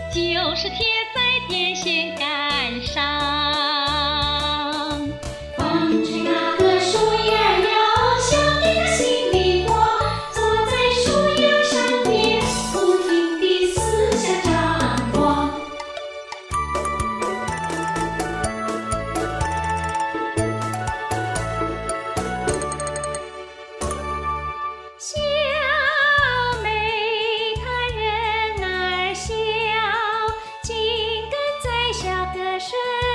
就是贴在电线杆上。 风吹那个树叶儿摇，像一个心里话，坐在树叶上面，不停地四下张望。 小妹她人儿小，紧跟在小哥身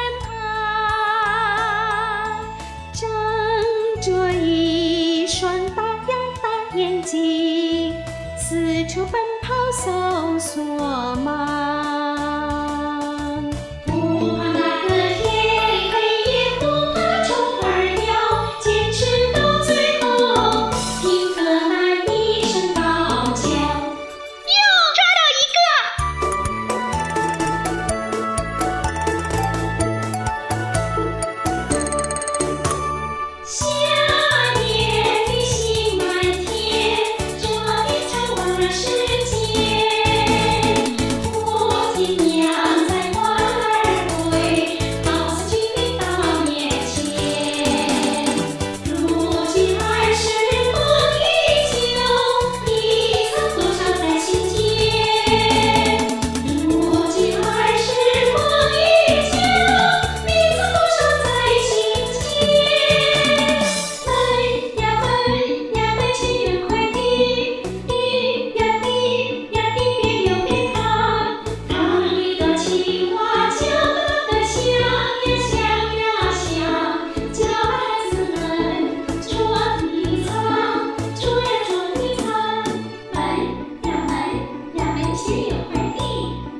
旁，睁着一双大呀大眼睛，四处奔跑搜索忙。 不怕那个天黑夜，不怕虫儿咬，坚持到最后，听得那一声高叫。 哟，抓到一个！ 下年的星满天，这里才忘了时间。我的娘在欢儿会，好似君临到面前。如今儿时梦依旧，你曾多少在心间？如今儿时梦依旧，你曾多少在心间？飞呀飞呀飞，千元快递，递呀递呀递，边游边看，塘里的青蛙叫得响呀响呀响，叫孩子们捉迷藏，捉呀捉迷藏。飞呀飞呀飞，前有快递。